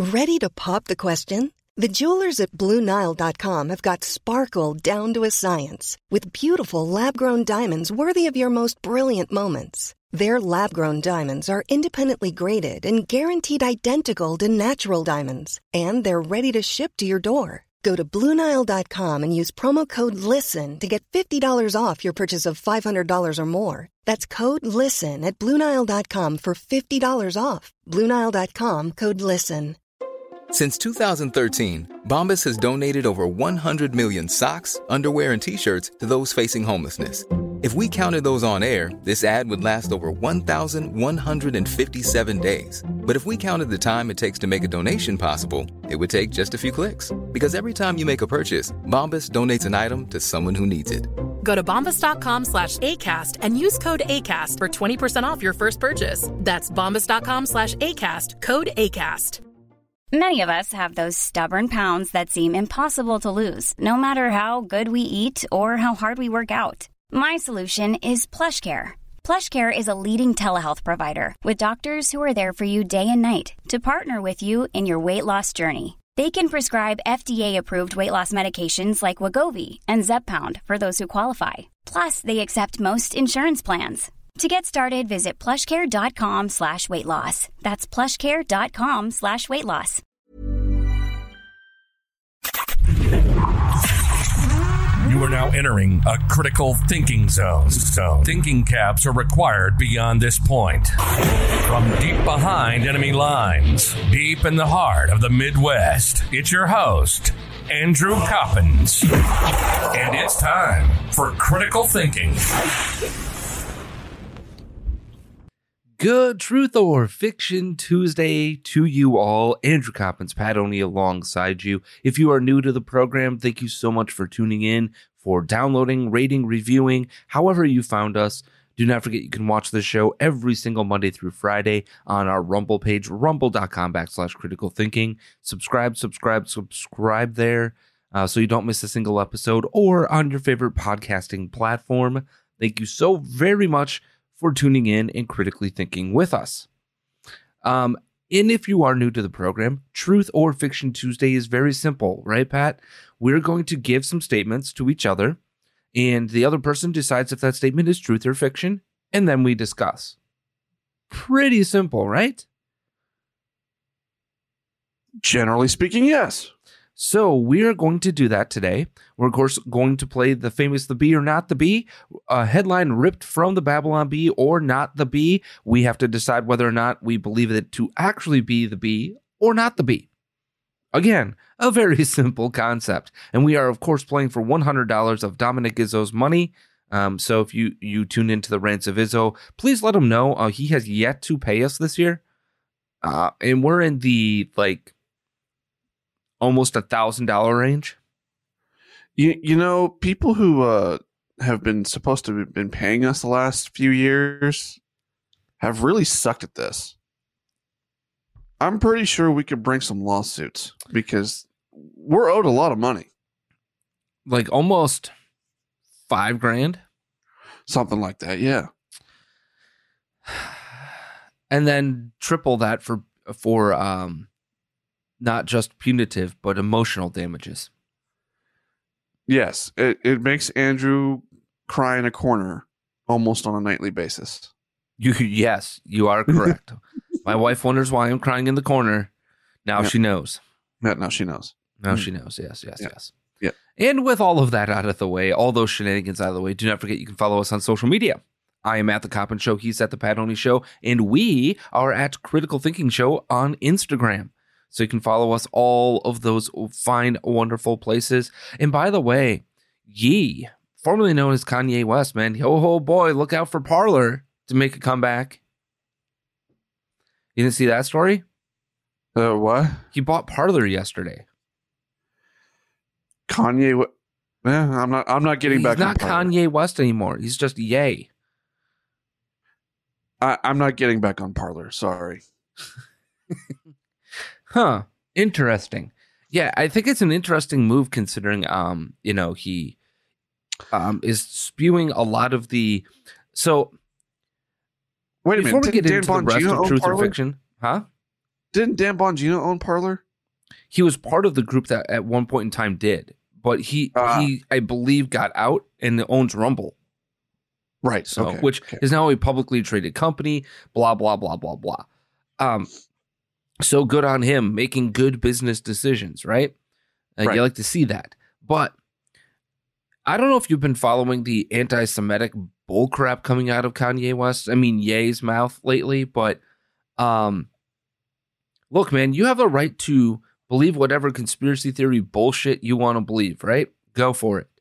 Ready to pop the question? The jewelers at BlueNile.com have got sparkle down to a science with beautiful lab-grown diamonds worthy of your most brilliant moments. Their lab-grown diamonds are independently graded and guaranteed identical to natural diamonds, and they're ready to ship to your door. Go to BlueNile.com and use promo code LISTEN to get $50 off your purchase of $500 or more. That's code LISTEN at BlueNile.com for $50 off. BlueNile.com, code LISTEN. Since 2013, Bombas has donated over 100 million socks, underwear, and T-shirts to those facing homelessness. If we counted those on air, this ad would last over 1,157 days. But if we counted the time it takes to make a donation possible, it would take just a few clicks. Because every time you make a purchase, Bombas donates an item to someone who needs it. Go to bombas.com/ACAST and use code ACAST for 20% off your first purchase. That's bombas.com/ACAST, code ACAST. Many of us have those stubborn pounds that seem impossible to lose, no matter how good we eat or how hard we work out. My solution is PlushCare. PlushCare is a leading telehealth provider with doctors who are there for you day and night to partner with you in your weight loss journey. They can prescribe FDA-approved weight loss medications like Wegovy and Zepbound for those who qualify. Plus, they accept most insurance plans. To get started, visit plushcare.com/weightloss. That's plushcare.com/weightloss. You are now entering a critical thinking zone. Thinking caps are required beyond this point. From deep behind enemy lines, deep in the heart of the Midwest, it's your host, Andrew Coppins. And it's time for Critical Thinking. Good Truth or Fiction Tuesday to you all. Andrew Coppins, Pat Oney alongside you. If you are new to the program, thank you so much for tuning in, for downloading, rating, reviewing, however you found us. Do not forget you can watch the show every single Monday through Friday on our Rumble page, rumble.com/critical thinking. Subscribe there so you don't miss a single episode, or on your favorite podcasting platform. Thank you so very much for tuning in and critically thinking with us. And if you are new to the program, Truth or Fiction Tuesday is very simple, right, Pat? We're going to give some statements to each other, and the other person decides if that statement is truth or fiction, and then we discuss. Pretty simple, right? Generally speaking, yes. So we are going to do that today. We're, of course, going to play the famous The Bee or Not the Bee, a headline ripped from the Babylon Bee or not the Bee. We have to decide whether or not we believe it to actually be the bee or not the bee. Again, a very simple concept. And we are, of course, playing for $100 of Dominic Izzo's money. So if you tune into the Rants of Izzo, please let him know he has yet to pay us this year. And we're in the, almost $1,000 range. You know, people who have been supposed to have been paying us the last few years have really sucked at this. I'm pretty sure we could bring some lawsuits because we're owed a lot of money. Like almost $5,000, something like that. Yeah, and then triple that for not just punitive, but emotional damages. Yes, it makes Andrew cry in a corner almost on a nightly basis. Yes, you are correct. My wife wonders why I'm crying in the corner. Now she knows. Yeah, now she knows. Now she knows. Yes. Yeah. And with all of that out of the way, all those shenanigans out of the way, do not forget you can follow us on social media. I am at The Coppins Show. He's at The Pat Oney Show. And we are at Critical Thinking Show on Instagram. So you can follow us all of those fine, wonderful places. And by the way, Ye, formerly known as Kanye West, man, oh boy, look out for Parler to make a comeback. You didn't see that story? What? He bought Parler yesterday. Kanye, I'm not getting back. He's not Kanye West anymore. He's just Ye. I'm not getting back on Parler. Sorry. Huh. Interesting. Yeah, I think it's an interesting move considering, he is spewing a lot of the. So, wait a minute. Before we get into the rest of Truth or Fiction, huh? Didn't Dan Bongino own Parler? He was part of the group that at one point in time did, but he I believe got out and owns Rumble. Right. So, which is now a publicly traded company, blah, blah, blah, blah, blah. So good on him making good business decisions, right? Right. You like to see that. But I don't know if you've been following the anti-Semitic bullcrap coming out of Kanye West. I mean, Ye's mouth lately, but look, man, you have the right to believe whatever conspiracy theory bullshit you want to believe, right? Go for it.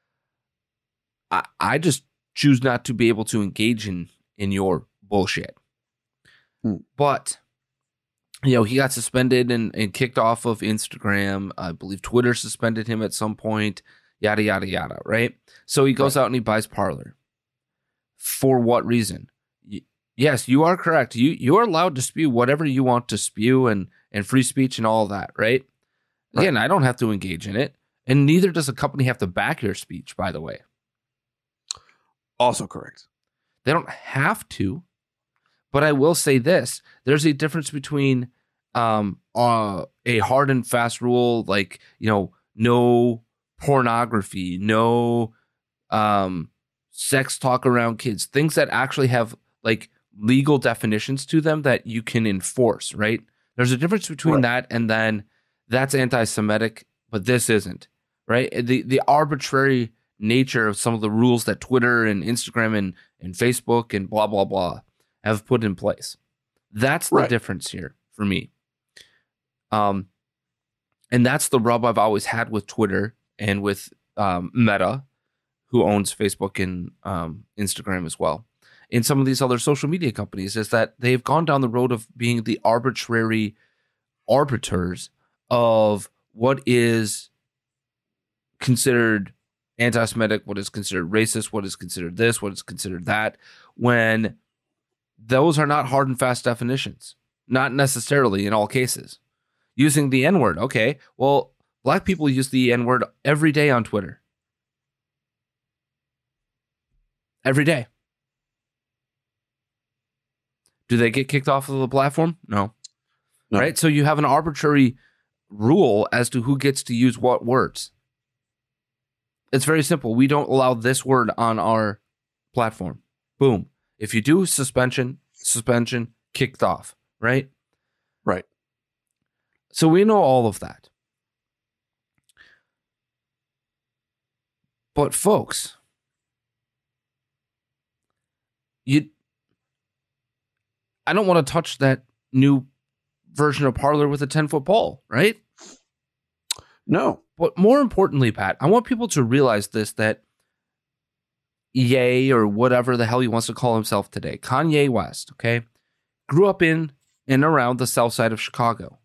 I just choose not to be able to engage in your bullshit. But, you know, he got suspended and kicked off of Instagram. I believe Twitter suspended him at some point, yada, yada, yada, right? So he goes out and he buys Parler. For what reason? Yes, you are correct. You are allowed to spew whatever you want to spew and free speech and all of that, right? Again, I don't have to engage in it. And neither does a company have to back your speech, by the way. Also correct. They don't have to, but I will say this. There's a difference between a hard and fast rule, like, you know, no pornography, no sex talk around kids, things that actually have like legal definitions to them that you can enforce, right? There's a difference between that and then that's anti-Semitic, but this isn't, right? The arbitrary nature of some of the rules that Twitter and Instagram and Facebook and blah, blah, blah have put in place. That's the difference here for me. And that's the rub I've always had with Twitter and with Meta, who owns Facebook and Instagram as well. In some of these other social media companies is that they've gone down the road of being the arbitrary arbiters of what is considered anti-Semitic, what is considered racist, what is considered this, what is considered that, when those are not hard and fast definitions, not necessarily in all cases. Using the N-word, okay, well, black people use the N-word every day on Twitter. Every day. Do they get kicked off of the platform? No. Right? So you have an arbitrary rule as to who gets to use what words. It's very simple. We don't allow this word on our platform. Boom. If you do, suspension, kicked off, right? Right. So we know all of that. But folks, I don't want to touch that new version of Parler with a 10-foot pole, right? No. But more importantly, Pat, I want people to realize this, that Ye, or whatever the hell he wants to call himself today, Kanye West, okay, grew up in and around the south side of Chicago.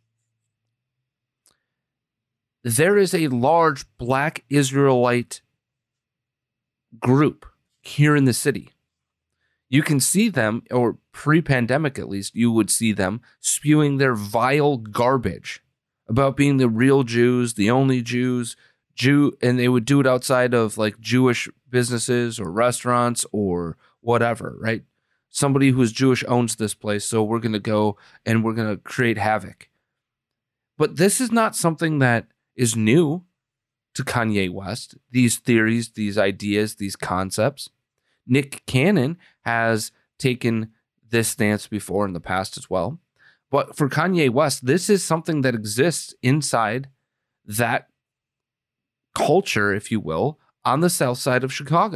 There is a large black Israelite group here in the city. You can see them, or pre-pandemic at least, you would see them spewing their vile garbage about being the real Jews, the only Jews, and they would do it outside of like Jewish businesses or restaurants or whatever, right? Somebody who's Jewish owns this place, so we're going to go and we're going to create havoc. But this is not something that is new to Kanye West. These theories, these ideas, these concepts. Nick Cannon has taken this stance before in the past as well. But for Kanye West, this is something that exists inside that culture, if you will, on the south side of Chicago.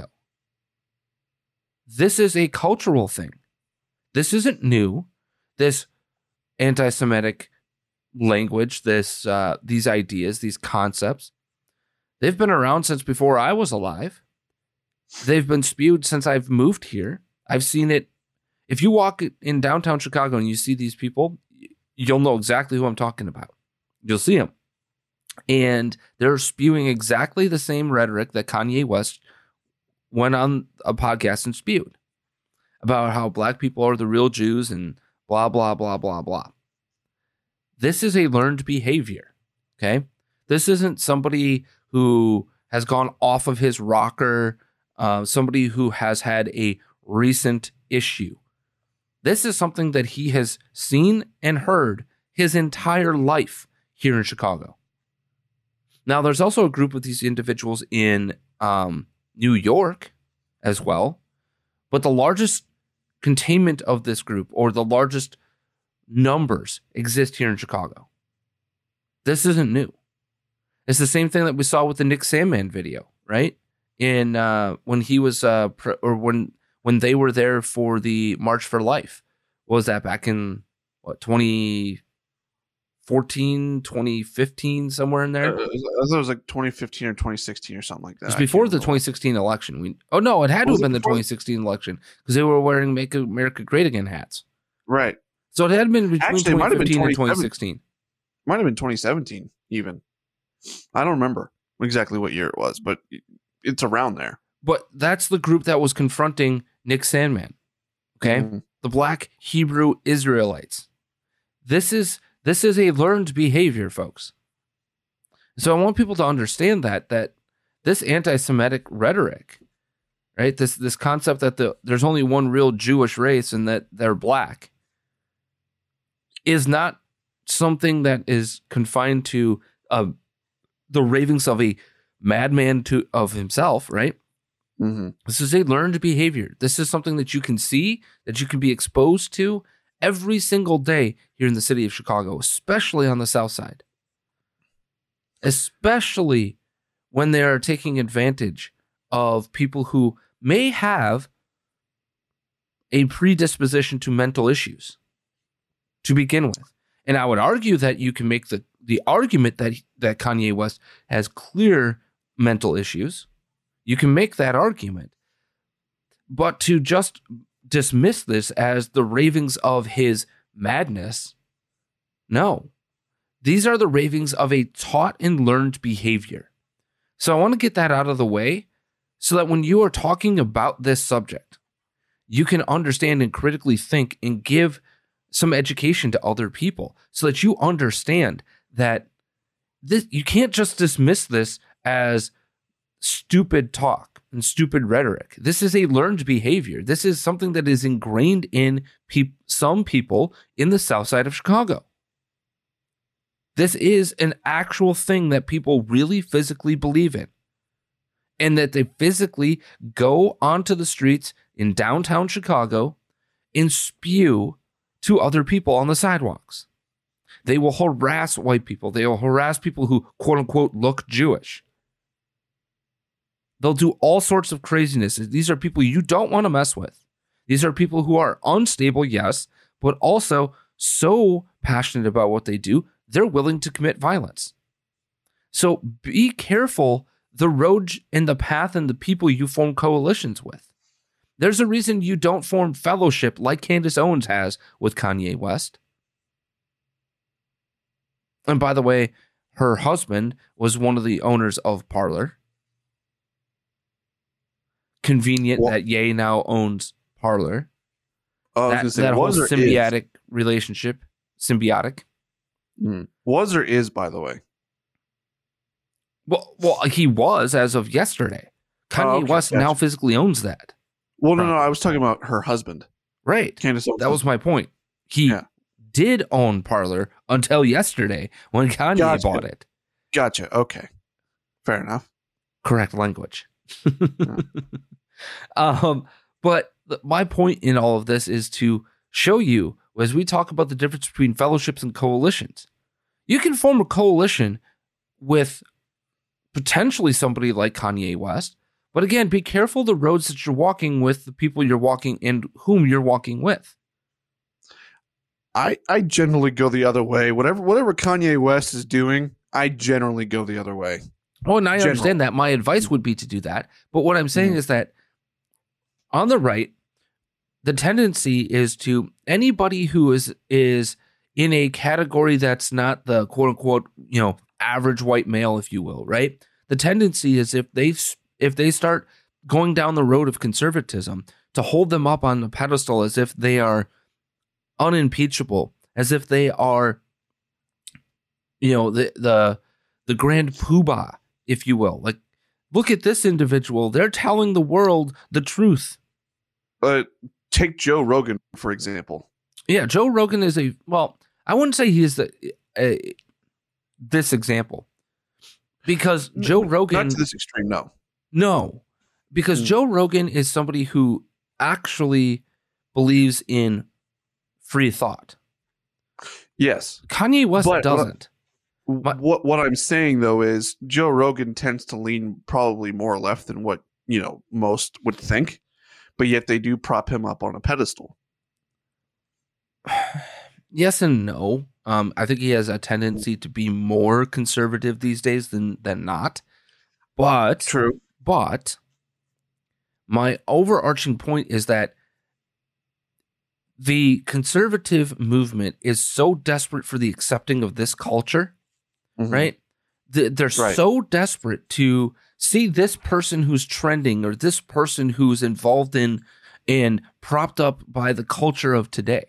This is a cultural thing. This isn't new. This anti-Semitic language, these ideas, these concepts, they've been around since before I was alive. They've been spewed since I've moved here. I've seen it. If you walk in downtown Chicago and you see these people, you'll know exactly who I'm talking about. You'll see them. And they're spewing exactly the same rhetoric that Kanye West went on a podcast and spewed about how black people are the real Jews and blah, blah, blah, blah, blah. This is a learned behavior, okay? This isn't somebody who has gone off of his rocker, somebody who has had a recent issue. This is something that he has seen and heard his entire life here in Chicago. Now, there's also a group of these individuals in New York as well, but the largest containment of this group, or the largest numbers, exist here in Chicago. This isn't new. It's the same thing that we saw with the Nick Sandmann video, right? In when he was when they were there for the March for Life. What was that, back in 2014, 2015, somewhere in there? It was like 2015 or 2016 or something like that. It was before the 2016 election. It had to have been the 2016 election, because they were wearing "Make America Great Again" hats. Right. So it had been between Actually, 2015 and 2016. Might have been 2017 even. I don't remember exactly what year it was, but it's around there. But that's the group that was confronting Nick Sandmann. Okay? Mm-hmm. The Black Hebrew Israelites. This is a learned behavior, folks. So I want people to understand that this anti-Semitic rhetoric, right? This concept that there's only one real Jewish race and that they're black, is not something that is confined to the ravings of a madman of himself, right? Mm-hmm. This is a learned behavior. This is something that you can see, that you can be exposed to every single day here in the city of Chicago, especially on the South Side. Especially when they are taking advantage of people who may have a predisposition to mental issues to begin with. And I would argue that you can make the argument that Kanye West has clear mental issues. You can make that argument. But to just dismiss this as the ravings of his madness, no. These are the ravings of a taught and learned behavior. So I want to get that out of the way so that when you are talking about this subject, you can understand and critically think and give some education to other people so that you understand that you can't just dismiss this as stupid talk and stupid rhetoric. This is a learned behavior. This is something that is ingrained in some people in the South Side of Chicago. This is an actual thing that people really physically believe in, and that they physically go onto the streets in downtown Chicago and spew to other people on the sidewalks. They will harass white people. They will harass people who, quote unquote, look Jewish. They'll do all sorts of craziness. These are people you don't want to mess with. These are people who are unstable, yes, but also so passionate about what they do, they're willing to commit violence. So be careful the road and the path and the people you form coalitions with. There's a reason you don't form fellowship like Candace Owens has with Kanye West. And by the way, her husband was one of the owners of Parler. Convenient that Ye now owns Parler. That whole symbiotic relationship. Symbiotic. Was or is, by the way? Well, he was as of yesterday. Kanye West now physically owns that. Well, no, I was talking about her husband. Right. Candace Owens. That was my point. He did own Parler until yesterday when Kanye bought it. Gotcha. Okay. Fair enough. Correct language. But my point in all of this is to show you, as we talk about the difference between fellowships and coalitions, you can form a coalition with potentially somebody like Kanye West. But again, be careful the roads that you're walking with, the people you're walking and whom you're walking with. I generally go the other way. Whatever Kanye West is doing, I generally go the other way. Oh, and I understand that. My advice would be to do that. But what I'm saying is that on the right, the tendency is to anybody who is in a category that's not the quote unquote, average white male, if you will, right? The tendency is if they start going down the road of conservatism, to hold them up on a pedestal as if they are unimpeachable, as if they are, the grand poobah, if you will. Like, look at this individual. They're telling the world the truth. Take Joe Rogan, for example. Yeah, Joe Rogan is I wouldn't say he is this example, because Joe Rogan, not to this extreme, no, because Joe Rogan is somebody who actually believes in free thought. Yes, Kanye West doesn't. What I'm saying though is Joe Rogan tends to lean probably more left than what most would think, but yet they do prop him up on a pedestal. Yes and no. I think he has a tendency to be more conservative these days than not. But true. But my overarching point is that the conservative movement is so desperate for the accepting of this culture, right? They're so desperate to see this person who's trending or this person who's involved in and propped up by the culture of today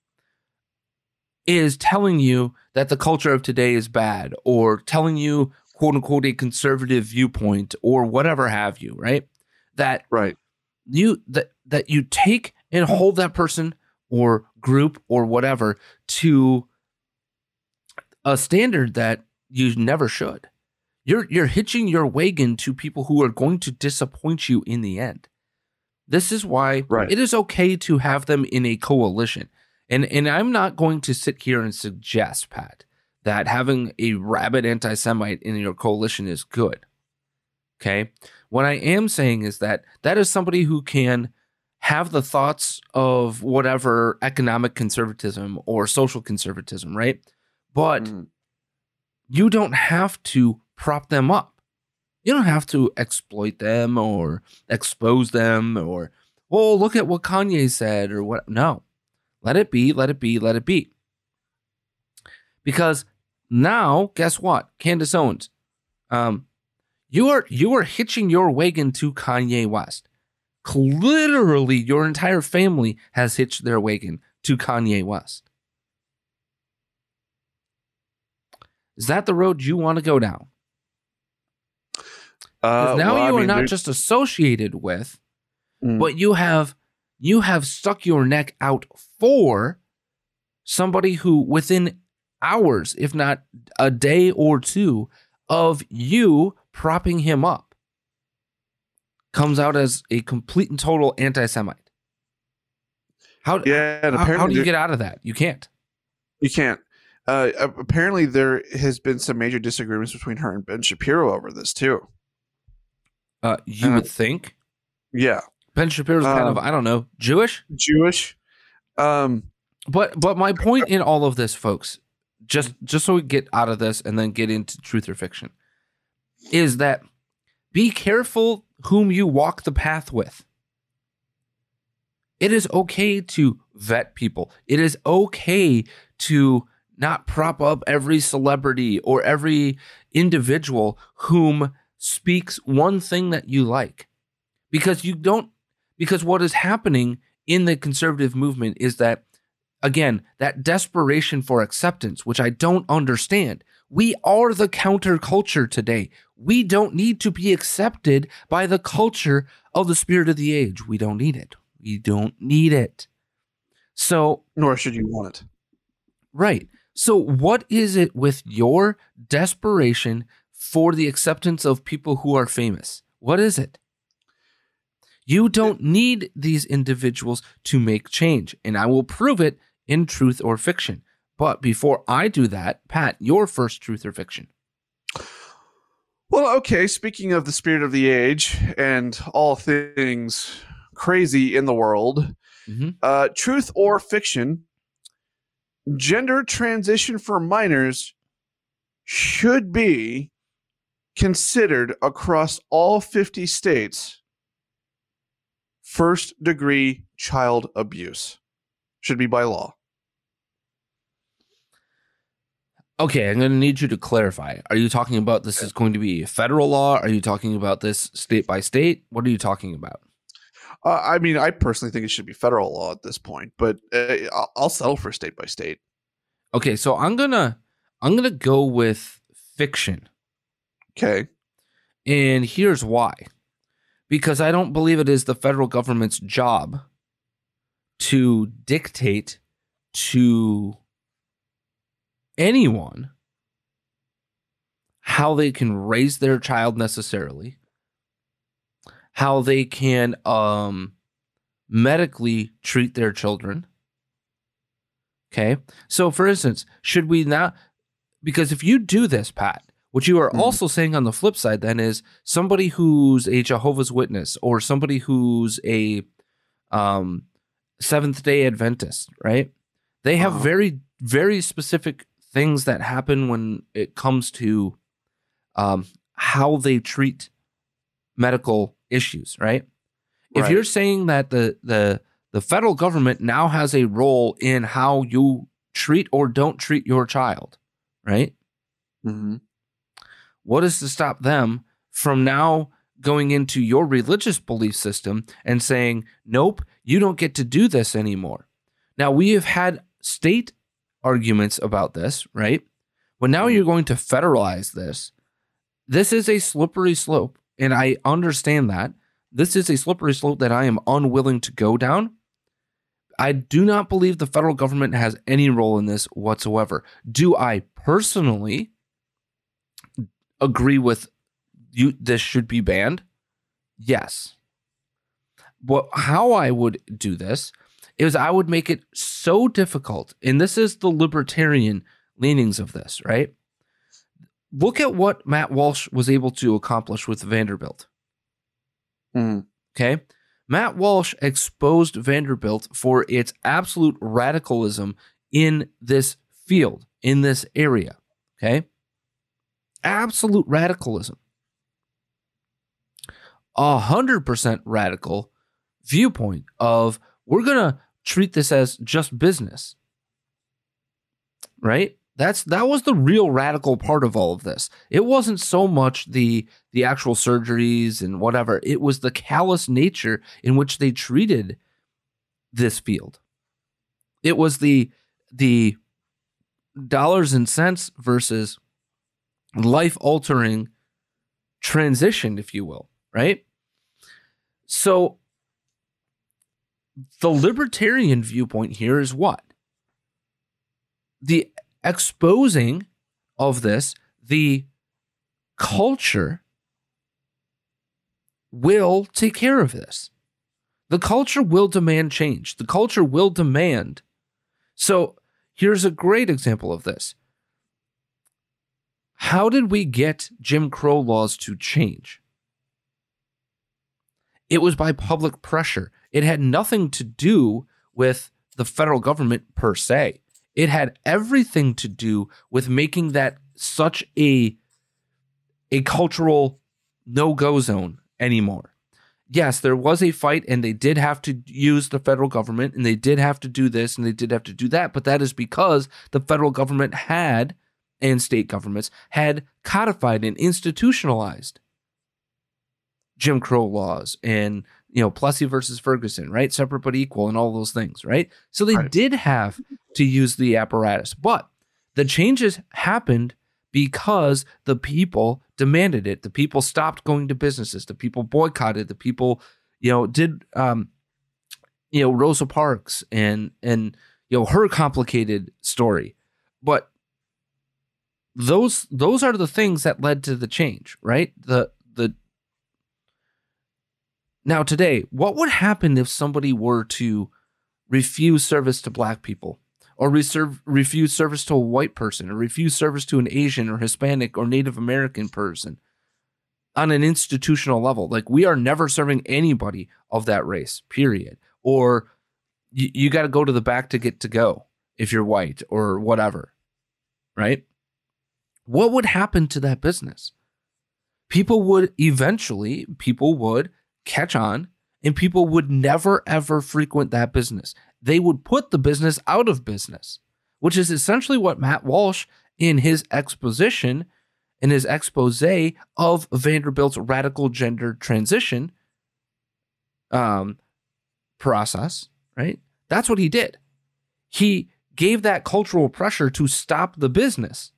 is telling you that the culture of today is bad, or telling you, quote unquote, a conservative viewpoint or whatever have you, right? That you take and hold that person or group or whatever to a standard that you never should. You're hitching your wagon to people who are going to disappoint you in the end. This is why it is okay to have them in a coalition. And I'm not going to sit here and suggest, Pat, that having a rabid anti-Semite in your coalition is good. Okay? What I am saying is that is somebody who can have the thoughts of whatever economic conservatism or social conservatism, right? But you don't have to prop them up. You don't have to exploit them or expose them or, well, look at what Kanye said or what. No. Let it be, let it be, let it be. Because now, guess what? Candace Owens, you are hitching your wagon to Kanye West. Literally, your entire family has hitched their wagon to Kanye West. Is that the road you want to go down? Because now you are not just associated with, but you have stuck your neck out for somebody who within hours, if not a day or two, of you propping him up, comes out as a complete and total anti-Semite. How do you get out of that? You can't. You can't. Apparently, there has been some major disagreements between her and Ben Shapiro over this, too. You would think? Yeah. Ben Shapiro's kind of, I don't know, Jewish? But my point in all of this, folks, just so we get out of this and then get into truth or fiction, is that be careful whom you walk the path with. It is okay to vet people. It is okay to not prop up every celebrity or every individual whom speaks one thing that you like. Because what is happening in the conservative movement is that, again, that desperation for acceptance, which I don't understand. We are the counterculture today. We don't need to be accepted by the culture of the spirit of the age. We don't need it. We don't need it. So, nor should you want it. Right. So what is it with your desperation for the acceptance of people who are famous? What is it? You don't need these individuals to make change, and I will prove it in truth or fiction. But before I do that, Pat, your first truth or fiction. Well, okay, speaking of the spirit of the age and all things crazy in the world, truth or fiction, gender transition for minors should be considered across all 50 states first-degree child abuse. Should be by law. Okay, I'm going to need you to clarify. Are you talking about this is going to be a federal law? Are you talking about this state by state? What are you talking about? I mean, I personally think it should be federal law at this point, but I'll settle for state by state. Okay, so I'm gonna go with fiction. Okay, and here's why: because I don't believe it is the federal government's job to dictate to anyone how they can raise their child necessarily, how they can medically treat their children. Okay. So for instance, should we not, because if you do this, Pat, what you are also saying on the flip side then is somebody who's a Jehovah's Witness or somebody who's a Seventh-day Adventist, right? They have very, very specific things that happen when it comes to how they treat medical issues, right? If you're saying that the federal government now has a role in how you treat or don't treat your child, right? Mm-hmm. What is to stop them from now going into your religious belief system and saying, nope, you don't get to do this anymore? Now, we have had state arguments about this, right? But now you're going to federalize this. This is a slippery slope, and I understand that. This is a slippery slope that I am unwilling to go down. I do not believe the federal government has any role in this whatsoever. Do I personally agree with you this should be banned? Yes. But how I would do this is I would make it so difficult, and this is the libertarian leanings of this, right? Look at what Matt Walsh was able to accomplish with Vanderbilt. Okay? Matt Walsh exposed Vanderbilt for its absolute radicalism in this field, in this area. Okay? Absolute radicalism. 100% radical viewpoint of we're going to treat this as just business. Right? That was the real radical part of all of this. It wasn't so much the actual surgeries and whatever. It was the callous nature in which they treated this field. It was the dollars and cents versus life-altering transition, if you will, right? So the libertarian viewpoint here is what? The exposing of this, the culture will take care of this. The culture will demand change. The culture will demand. So here's a great example of this. How did we get Jim Crow laws to change? It was by public pressure. It had nothing to do with the federal government per se. It had everything to do with making that such a cultural no-go zone anymore. Yes, there was a fight, and they did have to use the federal government, and they did have to do this, and they did have to do that, but that is because the federal government had, and state governments, had codified and institutionalized Jim Crow laws and, Plessy versus Ferguson, right? Separate but equal and all those things, right? So they did have to use the apparatus, but the changes happened because the people demanded it. The people stopped going to businesses. The people boycotted. The people, did, Rosa Parks and her complicated story. But those are the things that led to the change, right? Now today, what would happen if somebody were to refuse service to black people, or refuse service to a white person, or refuse service to an Asian or Hispanic or Native American person on an institutional level? Like, we are never serving anybody of that race, period. Or you got to go to the back to get to go if you're white or whatever, right? What would happen to that business? People would catch on, and people would never, ever frequent that business. They would put the business out of business, which is essentially what Matt Walsh, in his exposition, in his expose of Vanderbilt's radical gender transition process, right? That's what he did. He gave that cultural pressure to stop the business.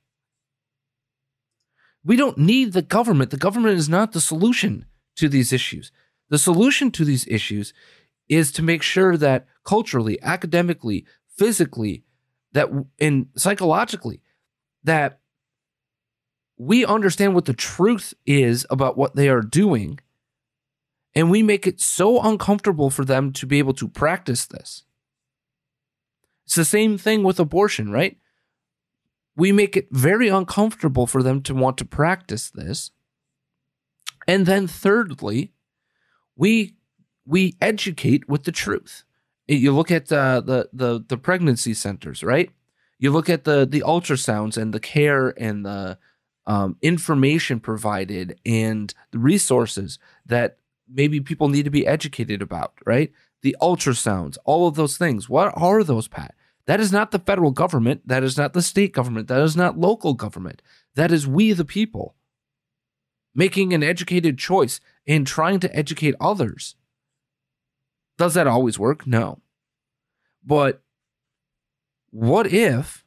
We don't need the government. The government is not the solution to these issues. The solution to these issues is to make sure that culturally, academically, physically, and psychologically, that we understand what the truth is about what they are doing, and we make it so uncomfortable for them to be able to practice this. It's the same thing with abortion, right? We make it very uncomfortable for them to want to practice this. And then thirdly, we educate with the truth. You look at the pregnancy centers, right? You look at the ultrasounds and the care and the information provided and the resources that maybe people need to be educated about, right? The ultrasounds, all of those things. What are those, Pat? That is not the federal government. That is not the state government. That is not local government. That is we, the people, making an educated choice and trying to educate others. Does that always work? No. But what if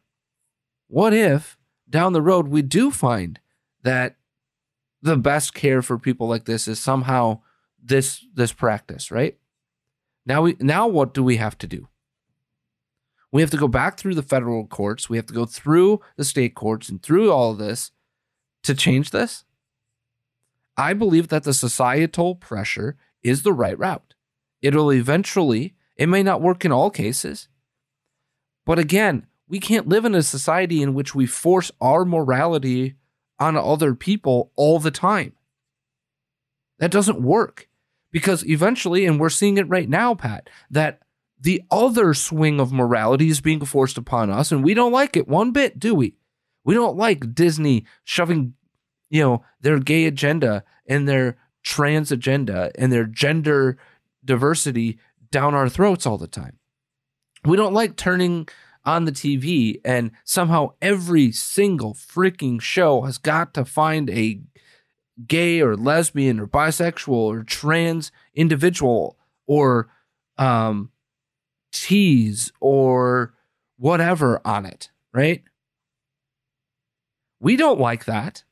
down the road we do find that the best care for people like this is somehow this practice, right? Now what do we have to do? We have to go back through the federal courts. We have to go through the state courts and through all of this to change this. I believe that the societal pressure is the right route. It'll eventually, it may not work in all cases, but again, we can't live in a society in which we force our morality on other people all the time. That doesn't work, because eventually, and we're seeing it right now, Pat, that the other swing of morality is being forced upon us, and we don't like it one bit, do we? We don't like Disney shoving, their gay agenda and their trans agenda and their gender diversity down our throats all the time. We don't like turning on the TV and somehow every single freaking show has got to find a gay or lesbian or bisexual or trans individual or tease or whatever on it, right? We don't like that.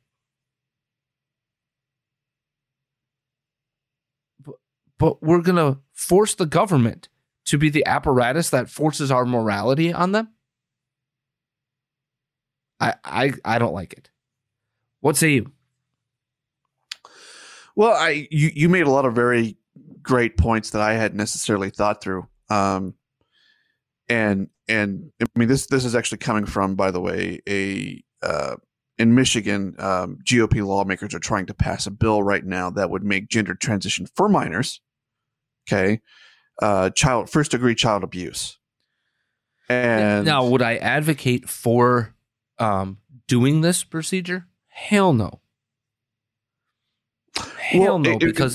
But we're going to force the government to be the apparatus that forces our morality on them? I don't like it. What say you? Well, you made a lot of very great points that I hadn't necessarily thought through. And I mean, this is actually coming from, by the way, in Michigan, GOP lawmakers are trying to pass a bill right now that would make gender transition for minors, first degree child abuse. And now, would I advocate for doing this procedure? Hell no. Because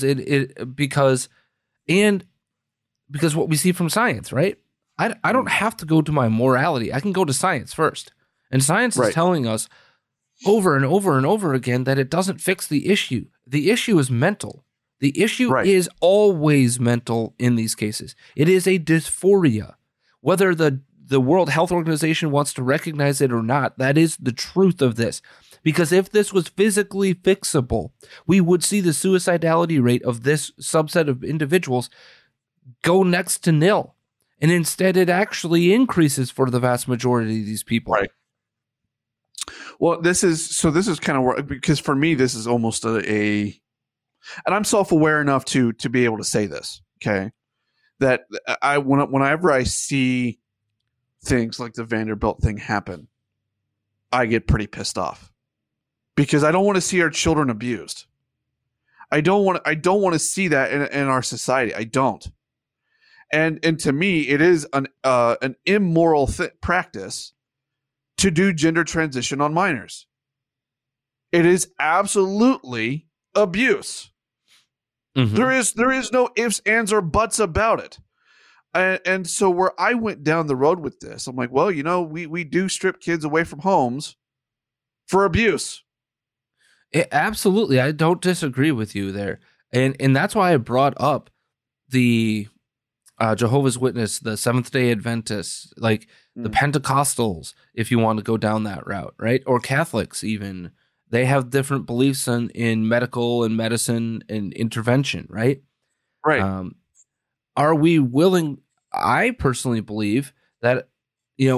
what we see from science, right? I don't have to go to my morality. I can go to science first. And science is telling us over and over and over again that it doesn't fix the issue. The issue is mental. The issue is always mental in these cases. It is a dysphoria. Whether the World Health Organization wants to recognize it or not, that is the truth of this. Because if this was physically fixable, we would see the suicidality rate of this subset of individuals go next to nil. And instead, it actually increases for the vast majority of these people. Right. Well, this is kind of because for me, this is almost and I'm self-aware enough to be able to say this. Okay, that whenever I see things like the Vanderbilt thing happen, I get pretty pissed off because I don't want to see our children abused. I don't want to see that in our society. I don't. And to me, it is an immoral practice to do gender transition on minors. It is absolutely abuse. Mm-hmm. There is no ifs, ands, or buts about it. And so where I went down the road with this, I'm like, well, we do strip kids away from homes for abuse. Absolutely. I don't disagree with you there. And that's why I brought up the Jehovah's Witness, the Seventh-day Adventists, like the Pentecostals, if you want to go down that route, right? Or Catholics even. They have different beliefs in medical and medicine and intervention, right? Right. Are we willing? I personally believe that,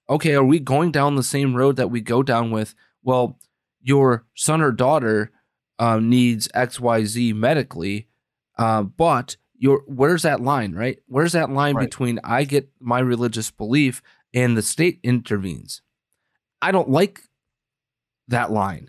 okay, are we going down the same road that we go down with, well, your son or daughter needs XYZ medically, but where's that line, right? Where's that line between I get my religious belief and the state intervenes? I don't like that line.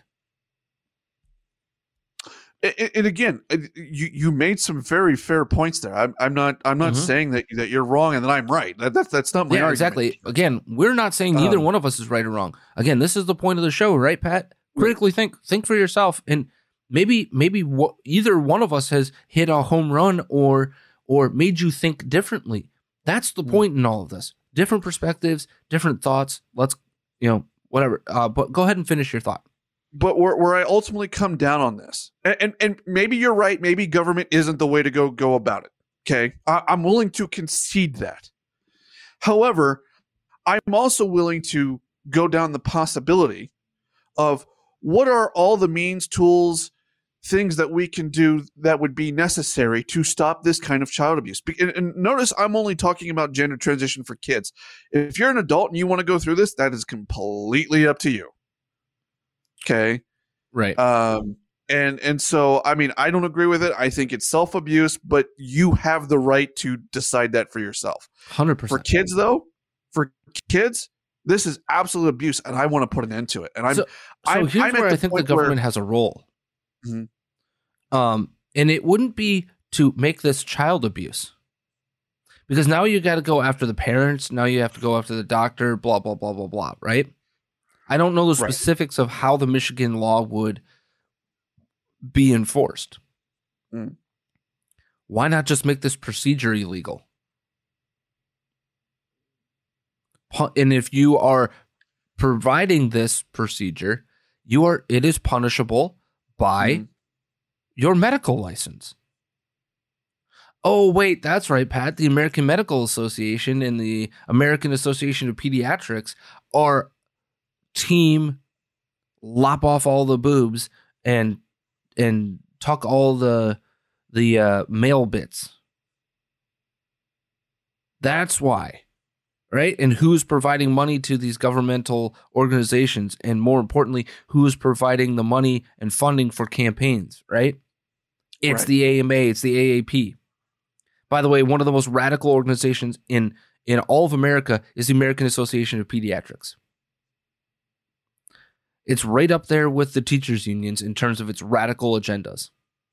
And again, you made some very fair points there. I'm not saying that you're wrong and that I'm right. That's not my argument. Exactly. Again, we're not saying either one of us is right or wrong. Again, this is the point of the show, right, Pat? Critically think for yourself, and maybe either one of us has hit a home run or made you think differently. That's the point in all of this. Different perspectives, different thoughts. Let's whatever. But go ahead and finish your thought. But where I ultimately come down on this, and maybe you're right, maybe government isn't the way to go about it. Okay, I'm willing to concede that. However, I'm also willing to go down the possibility of what are all the means, tools, things that we can do that would be necessary to stop this kind of child abuse. And notice I'm only talking about gender transition for kids. If you're an adult and you want to go through this, that is completely up to you. Okay. Right. And so, I mean, I don't agree with it. I think it's self-abuse, but you have the right to decide that for yourself. 100%. For kids, though, this is absolute abuse, and I want to put an end to it. And here's where I think the government has a role. Mm-hmm. And it wouldn't be to make this child abuse. Because now you got to go after the parents. Now you have to go after the doctor, blah, blah, blah, blah, blah, right? I don't know the specifics of how the Michigan law would be enforced. Why not just make this procedure illegal? And if you are providing this procedure, it is punishable by your medical license. Oh, wait, that's right, Pat. The American Medical Association and the American Association of Pediatrics are team lop off all the boobs and tuck all the male bits. That's why, right? And who's providing money to these governmental organizations, and more importantly, who's providing the money and funding for campaigns, right? It's the AMA, it's the AAP. By the way, one of the most radical organizations in all of America is the American Association of Pediatrics. It's right up there with the teachers' unions in terms of its radical agendas.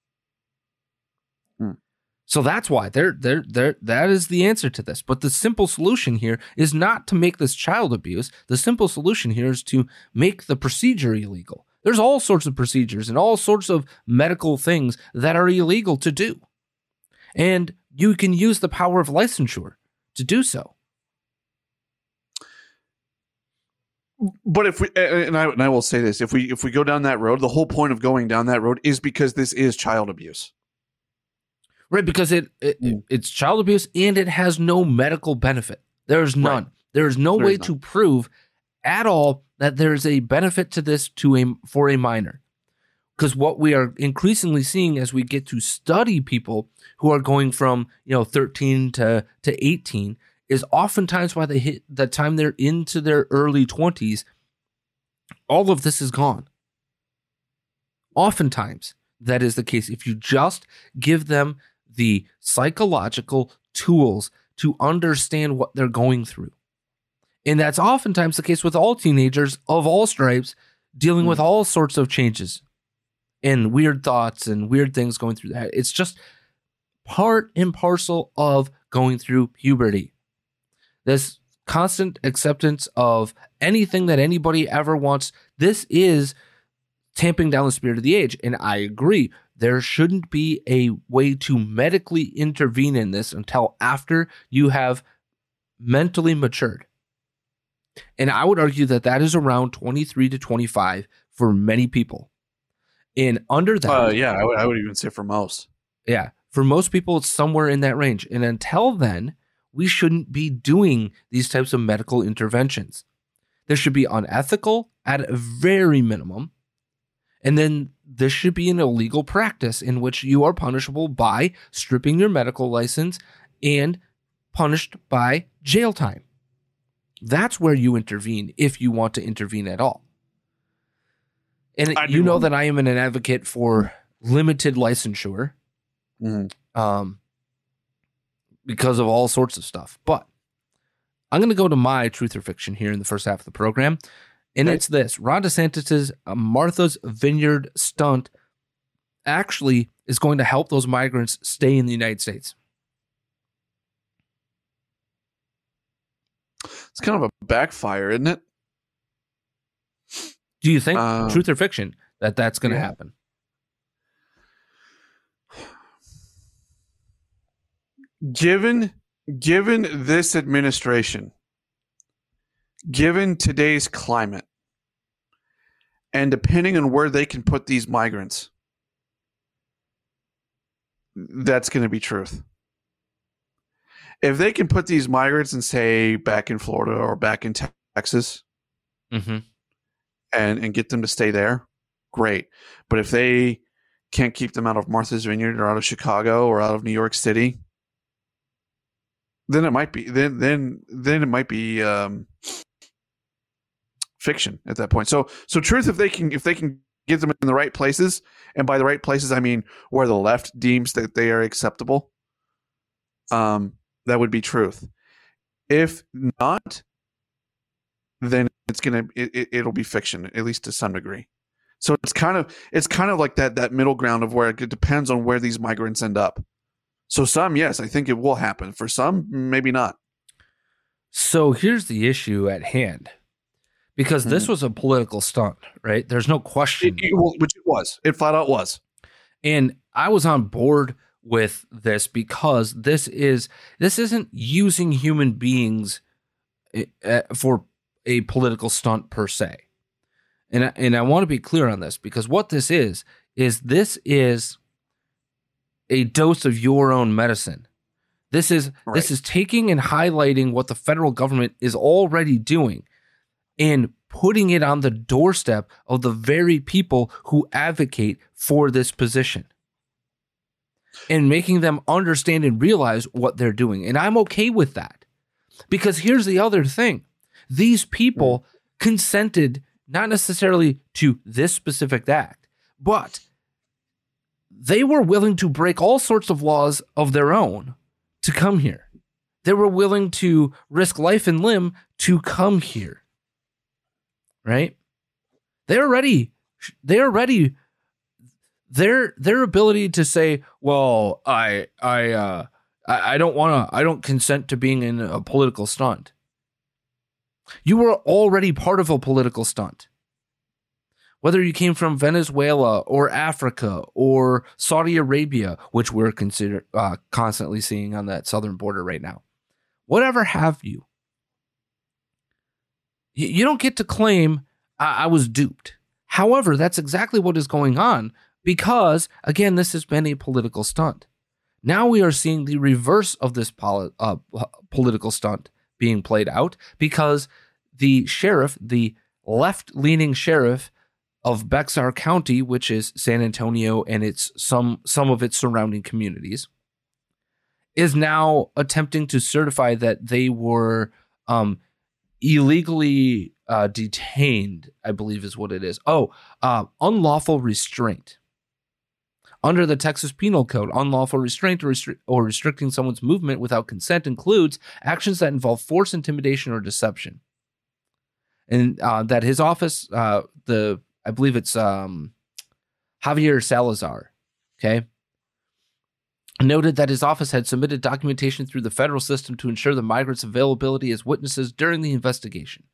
So that's why that is the answer to this. But the simple solution here is not to make this child abuse. The simple solution here is to make the procedure illegal. There's all sorts of procedures and all sorts of medical things that are illegal to do. And you can use the power of licensure to do so. But if we, and I will say this, if we go down that road, the whole point of going down that road is because this is child abuse. Right, because it's child abuse and it has no medical benefit. There's none. Right. There's no way to prove at all that there's a benefit to this for a minor. Because what we are increasingly seeing as we get to study people who are going from 13 to 18 is oftentimes by the time they're into their early 20s, all of this is gone. Oftentimes, that is the case. If you just give them the psychological tools to understand what they're going through. And that's oftentimes the case with all teenagers of all stripes dealing with all sorts of changes and weird thoughts and weird things going through that. It's just part and parcel of going through puberty. This constant acceptance of anything that anybody ever wants. This is tamping down the spirit of the age. And I agree. There shouldn't be a way to medically intervene in this until after you have mentally matured. And I would argue that is around 23 to 25 for many people. And under that... I would even say for most. Yeah. For most people, it's somewhere in that range. And until then, we shouldn't be doing these types of medical interventions. This should be unethical at a very minimum. And then this should be an illegal practice in which you are punishable by stripping your medical license and punished by jail time. That's where you intervene, if you want to intervene at all. And I you do know want- that I am an advocate for limited licensure because of all sorts of stuff. But I'm going to go to my truth or fiction here in the first half of the program. And it's this. Ron DeSantis' Martha's Vineyard stunt actually is going to help those migrants stay in the United States. It's kind of a backfire, isn't it? Do you think, truth or fiction, that that's going to yeah. happen? Given this administration, given today's climate, and depending on where they can put these migrants, that's going to be truth. If they can put these migrants and say back in Florida or back in Texas, and get them to stay there, great. But if they can't keep them out of Martha's Vineyard or out of Chicago or out of New York City, then it might be then it might be fiction at that point. So truth, if they can get them in the right places, and by the right places I mean where the left deems that they are acceptable, that would be truth. If not, then it'll be fiction, at least to some degree. So it's kind of like that middle ground of where it depends on where these migrants end up. So some, yes, I think it will happen. For some, maybe not. So here's the issue at hand. Because this was a political stunt, right? There's no question. Which it was. It flat out was. And I was on board with this because this isn't using human beings for a political stunt per se. And I want to be clear on this, because what this is a dose of your own medicine. This is taking and highlighting what the federal government is already doing and putting it on the doorstep of the very people who advocate for this position and making them understand and realize what they're doing. And I'm okay with that, because here's the other thing. These people consented not necessarily to this specific act, but they were willing to break all sorts of laws of their own to come here. They were willing to risk life and limb to come here. Right? Their ability to say, well, I don't consent to being in a political stunt. You were already part of a political stunt. Whether you came from Venezuela or Africa or Saudi Arabia, which we're constantly seeing on that southern border right now, whatever have you, you don't get to claim I was duped. However, that's exactly what is going on, because, again, this has been a political stunt. Now we are seeing the reverse of this political stunt being played out, because the sheriff, the left-leaning sheriff of Bexar County, which is San Antonio and its some of its surrounding communities, is now attempting to certify that they were illegally detained, I believe is what it is. Unlawful restraint. Under the Texas Penal Code, unlawful restraint or restricting someone's movement without consent includes actions that involve force, intimidation, or deception. And that his office, I believe it's Javier Salazar, okay, noted that his office had submitted documentation through the federal system to ensure the migrants' availability as witnesses during the investigation.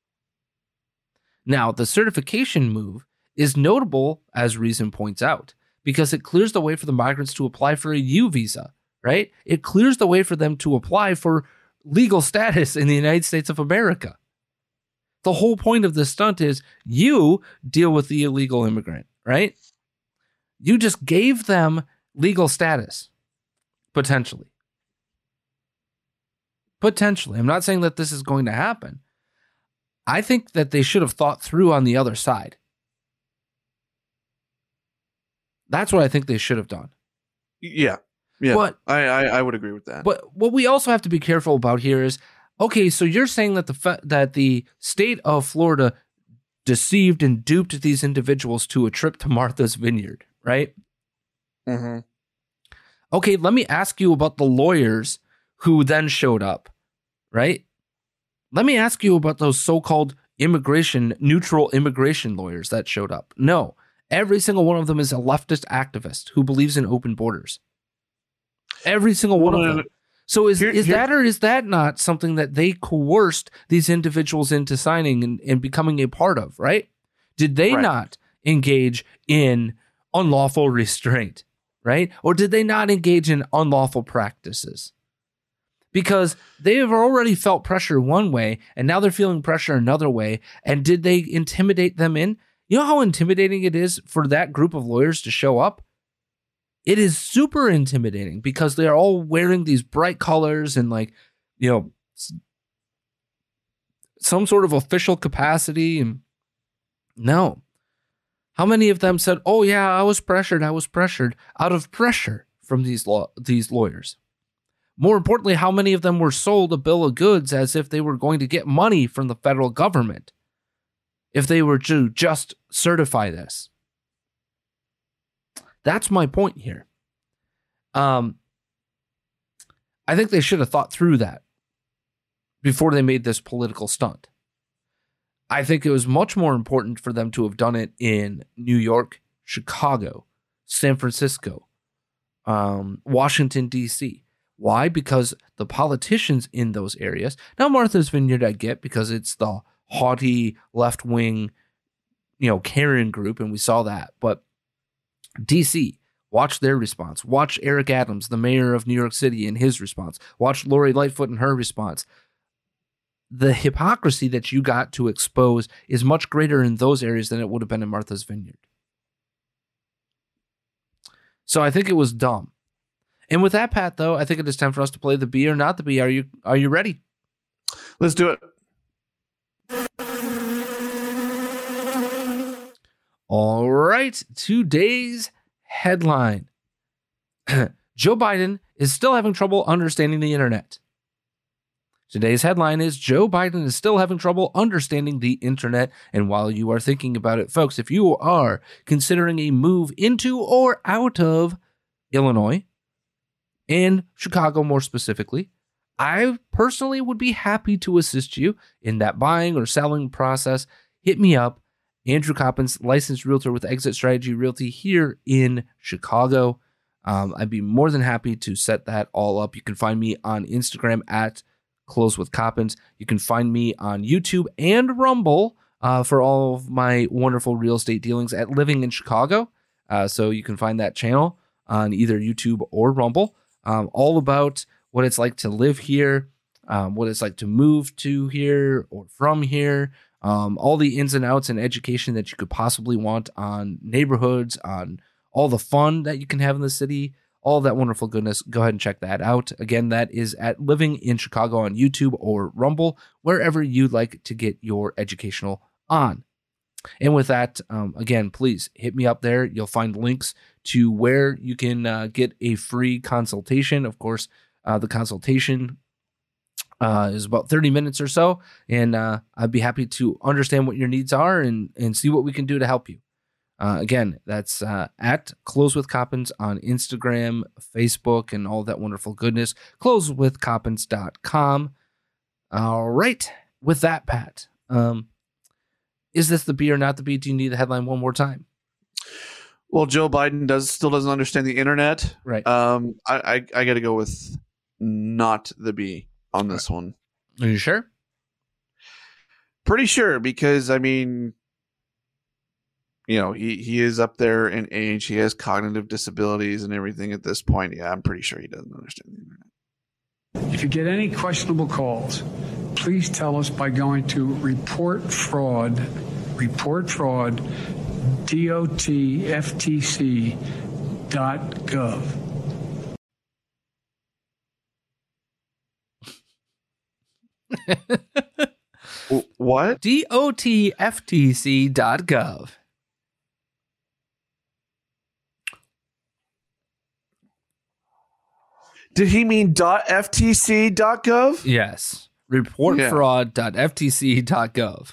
Now, the certification move is notable, as Reason points out, because it clears the way for the migrants to apply for a U visa, right? It clears the way for them to apply for legal status in the United States of America. The whole point of this stunt is you deal with the illegal immigrant, right? You just gave them legal status, potentially. Potentially. I'm not saying that this is going to happen. I think that they should have thought through on the other side. That's what I think they should have done. Yeah. But I would agree with that. But what we also have to be careful about here is, Okay, so you're saying that that the state of Florida deceived and duped these individuals to a trip to Martha's Vineyard, right? Mm-hmm. Okay, let me ask you about the lawyers who then showed up, right? Let me ask you about those so-called neutral immigration lawyers that showed up. No, every single one of them is a leftist activist who believes in open borders. Every single one of them. So is that or is that not something that they coerced these individuals into signing and becoming a part of, right? Did they not engage in unlawful restraint, right? Or did they not engage in unlawful practices? Because they have already felt pressure one way, and now they're feeling pressure another way. And did they intimidate them in? You know how intimidating it is for that group of lawyers to show up? It is super intimidating because they are all wearing these bright colors and some sort of official capacity. And no. How many of them said, oh yeah, I was pressured out of pressure from these lawyers? More importantly, how many of them were sold a bill of goods as if they were going to get money from the federal government if they were to just certify this? That's my point here. I think they should have thought through that before they made this political stunt. I think it was much more important for them to have done it in New York, Chicago, San Francisco, Washington, D.C. Why? Because the politicians in those areas, now Martha's Vineyard I get because it's the haughty left-wing, Karen group, and we saw that. But DC, watch their response. Watch Eric Adams, the mayor of New York City, and his response. Watch Lori Lightfoot and her response. The hypocrisy that you got to expose is much greater in those areas than it would have been in Martha's Vineyard. So I think it was dumb. And with that, Pat, though, I think it is time for us to play the be or not the be. Are you ready? Let's do it. All right, today's headline. Joe Biden is still having trouble understanding the internet. Today's headline is Joe Biden is still having trouble understanding the internet. And while you are thinking about it, folks, if you are considering a move into or out of Illinois and Chicago more specifically, I personally would be happy to assist you in that buying or selling process. Hit me up. Andrew Coppins, licensed realtor with Exit Strategy Realty here in Chicago. I'd be more than happy to set that all up. You can find me on Instagram at Close with Coppins. You can find me on YouTube and Rumble for all of my wonderful real estate dealings at Living in Chicago. So you can find that channel on either YouTube or Rumble. All about what it's like to live here, what it's like to move to here or from here. All the ins and outs and education that you could possibly want on neighborhoods, on all the fun that you can have in the city, all that wonderful goodness. Go ahead and check that out. Again, that is at Living in Chicago on YouTube or Rumble, wherever you'd like to get your educational on. And with that, again, please hit me up there. You'll find links to where you can get a free consultation. Of course, the consultation is about 30 minutes or so, and I'd be happy to understand what your needs are and see what we can do to help you. Again, that's at Close with Coppins on Instagram, Facebook, and all that wonderful goodness. closewithcoppins.com. All right. With that, Pat, is this the be or not the be? Do you need the headline one more time? Well, Joe Biden still doesn't understand the internet. Right. I got to go with not the be on this one. Are you sure? Pretty sure, because I mean, he is up there in age. He has cognitive disabilities and everything at this point. Yeah, I'm pretty sure he doesn't understand the internet. If you get any questionable calls, please tell us by going to report fraud, DOTFTC.gov. What? DOTFTC.gov. Did he mean .ftc.gov? Yes. reportfraud.ftc.gov.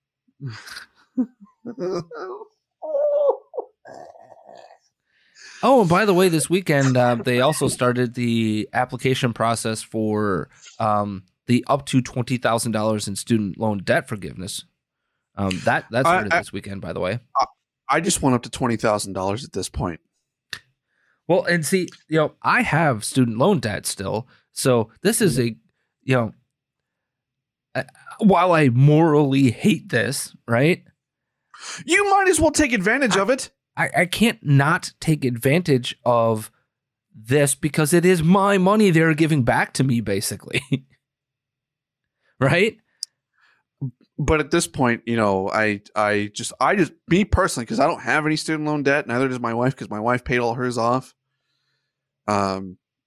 Oh, and by the way, this weekend they also started the application process for the up to $20,000 in student loan debt forgiveness. That started this weekend, by the way. I just want up to $20,000 at this point. Well, and see, I have student loan debt still, so this is while I morally hate this, right? You might as well take advantage of it. I can't not take advantage of this because it is my money they're giving back to me, basically. Right? But at this point, I just me personally, because I don't have any student loan debt, neither does my wife, because my wife paid all hers off. I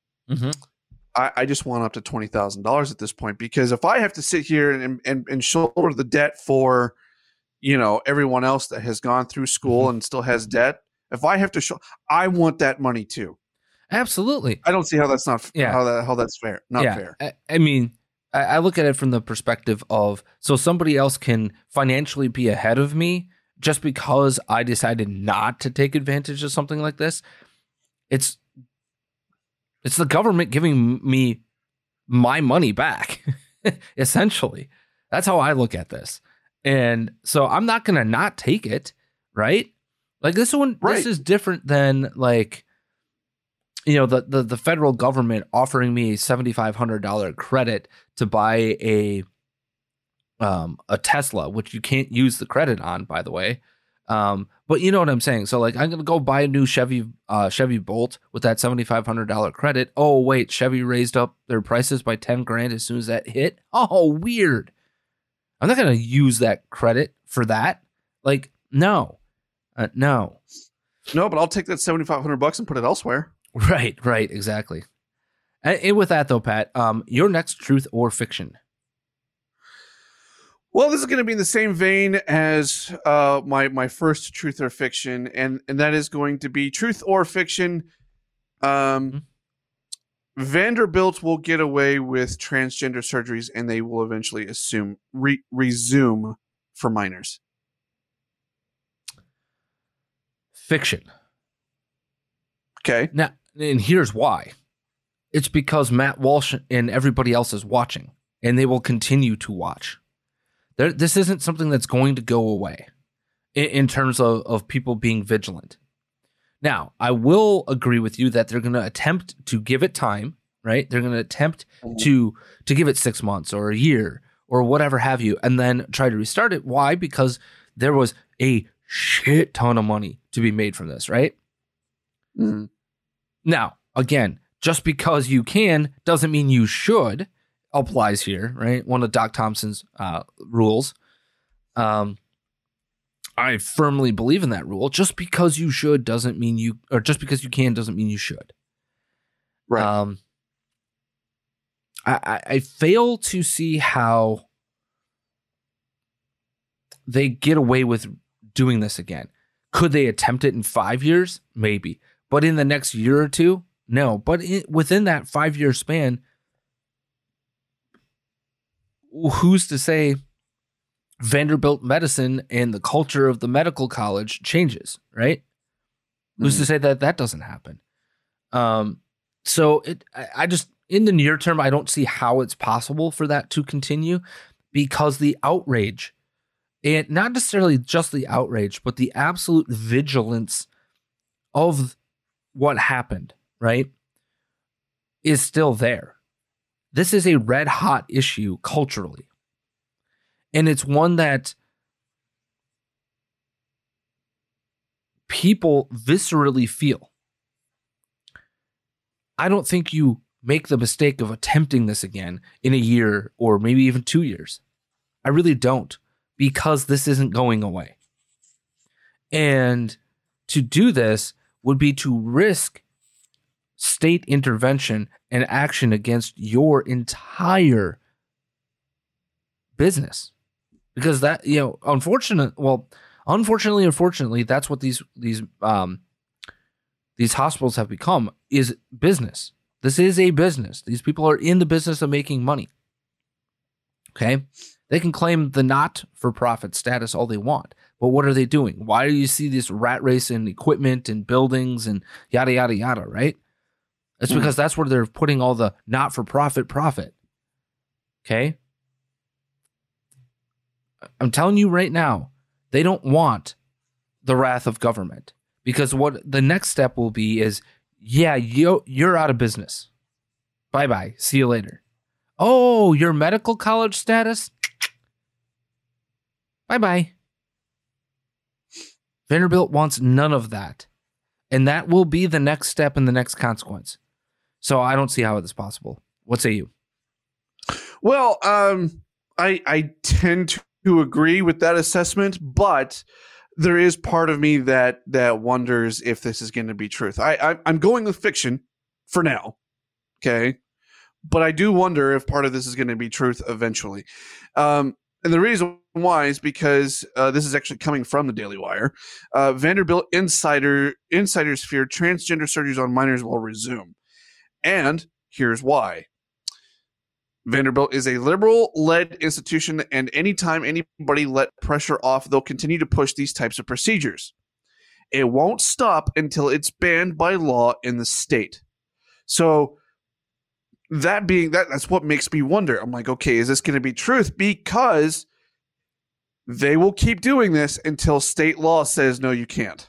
just want up to $20,000 at this point, because if I have to sit here and shoulder the debt for everyone else that has gone through school and still has debt, if I have to I want that money too. Absolutely. I don't see how that's not how that's fair. Not fair. I mean, I look at it from the perspective of, so somebody else can financially be ahead of me just because I decided not to take advantage of something like this. It's the government giving me my money back, essentially. That's how I look at this. And so I'm not going to not take it, right? Like this one, right. This is different than like, the federal government offering me a $7,500 credit to buy a Tesla, which you can't use the credit on, by the way. But you know what I'm saying? So like, I'm going to go buy a new Chevy Bolt with that $7,500 credit. Oh, wait, Chevy raised up their prices by $10,000 as soon as that hit. Oh, weird. I'm not going to use that credit for that. Like, no. No, but I'll take that $7,500 and put it elsewhere. Right, exactly. And with that, though, Pat, your next truth or fiction? Well, this is going to be in the same vein as my first truth or fiction, and that is going to be truth or fiction. Vanderbilt will get away with transgender surgeries, and they will eventually resume for minors. Fiction. Okay. Now, and here's why. It's because Matt Walsh and everybody else is watching, and they will continue to watch. This isn't something that's going to go away in terms of people being vigilant. Now, I will agree with you that they're going to attempt to give it time, right? They're going to attempt to give it 6 months or a year or whatever have you, and then try to restart it. Why? Because there was a shit ton of money to be made from this, right? Mm-hmm. Now, again, just because you can doesn't mean you should. Applies here, right? One of Doc Thompson's rules. I firmly believe in that rule. Just because you should doesn't mean you, or just because you can doesn't mean you should. Right. I fail to see how they get away with doing this again. Could they attempt it in 5 years? Maybe. But in the next year or two? No. But within that 5-year span, who's to say Vanderbilt medicine and the culture of the medical college changes, right? Mm-hmm. Who's to say that doesn't happen? So I just, in the near term, I don't see how it's possible for that to continue, because the outrage, and not necessarily just the outrage, but the absolute vigilance of what happened, right, is still there. This is a red hot issue culturally. And it's one that people viscerally feel. I don't think you make the mistake of attempting this again in a year or maybe even 2 years. I really don't, because this isn't going away. And to do this would be to risk state intervention and action against your entire business, because that, unfortunately, that's what these hospitals have become, is business. This is a business. These people are in the business of making money. Okay? They can claim the not-for-profit status all they want, but what are they doing? Why do you see this rat race in equipment and buildings and yada, yada, yada, right? It's because that's where they're putting all the not-for-profit profit. Okay? I'm telling you right now, they don't want the wrath of government, because what the next step will be is, yeah, you're out of business. Bye-bye. See you later. Oh, your medical college status? Bye-bye. Vanderbilt wants none of that. And that will be the next step and the next consequence. So I don't see how it is possible. What say you? Well, I tend to agree with that assessment, but there is part of me that wonders if this is going to be truth. I'm going with fiction for now, okay? But I do wonder if part of this is going to be truth eventually. And the reason why is because this is actually coming from the Daily Wire. Vanderbilt insiders fear transgender surgeries on minors will resume. And here's why. Vanderbilt is a liberal-led institution, and anytime anybody let pressure off, they'll continue to push these types of procedures. It won't stop until it's banned by law in the state. So that being that's what makes me wonder. I'm like, okay, is this going to be truth? Because they will keep doing this until state law says, no, you can't.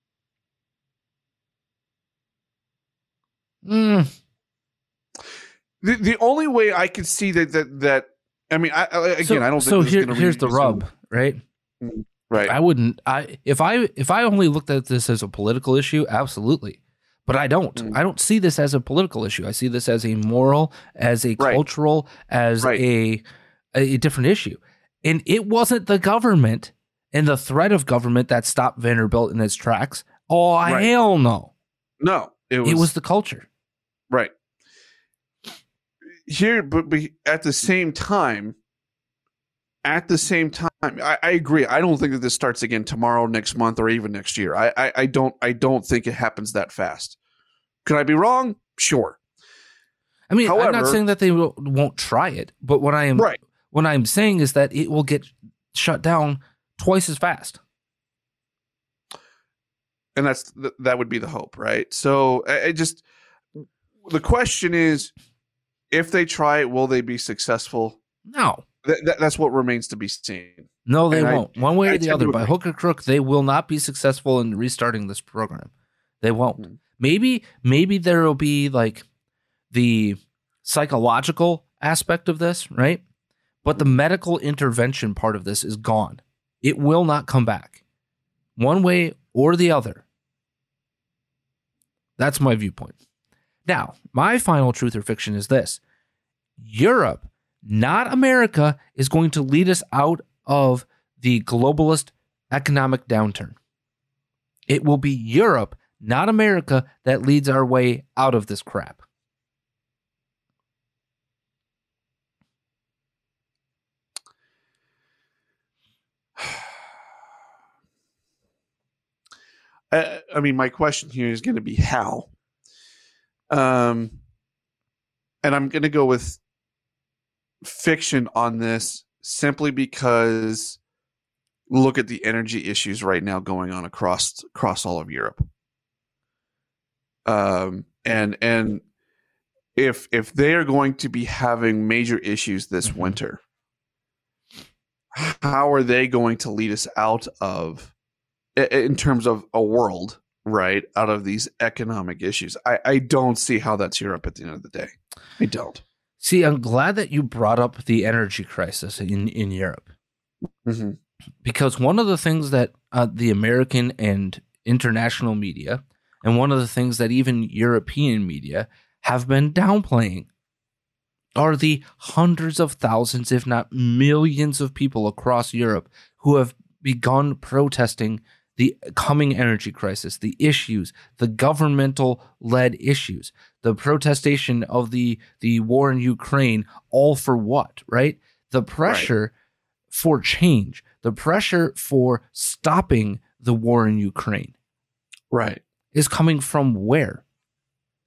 The only way I could see that I mean, I don't think so. Here's the rub, right? Right. If I only looked at this as a political issue, absolutely. But I don't. I don't see this as a political issue. I see this as a moral, as a cultural, as a different issue. And it wasn't the government and the threat of government that stopped Vanderbilt in its tracks. Oh, hell no. No. It was the culture. Right. Here, but at the same time, I agree. I don't think that this starts again tomorrow, next month, or even next year. I don't think it happens that fast. Could I be wrong? Sure. I mean, however, I'm not saying that they won't try it, but what I'm saying is that it will get shut down twice as fast. And that would be the hope, right? So the question is, if they try it, will they be successful? No. That's what remains to be seen. No, they won't. One way or the other, by hook or crook, they will not be successful in restarting this program. They won't. Maybe there will be like the psychological aspect of this, right? But the medical intervention part of this is gone. It will not come back. One way or the other. That's my viewpoint. Now, my final truth or fiction is this. Europe, not America, is going to lead us out of the globalist economic downturn. It will be Europe, not America, that leads our way out of this crap. I mean, my question here is going to be how. And I'm going to go with fiction on this simply because look at the energy issues right now going on across all of Europe. And if they are going to be having major issues this winter, how are they going to lead us out of, in terms of a world, right, out of these economic issues? I don't see how that's Europe at the end of the day. I don't. See, I'm glad that you brought up the energy crisis in Europe. Mm-hmm. Because one of the things that the American and international media, and one of the things that even European media have been downplaying, are the hundreds of thousands, if not millions of people across Europe who have begun protesting the coming energy crisis, the issues, the governmental-led issues, the protestation of the war in Ukraine, all for what, right? The pressure for change, the pressure for stopping the war in Ukraine, right, is coming from where?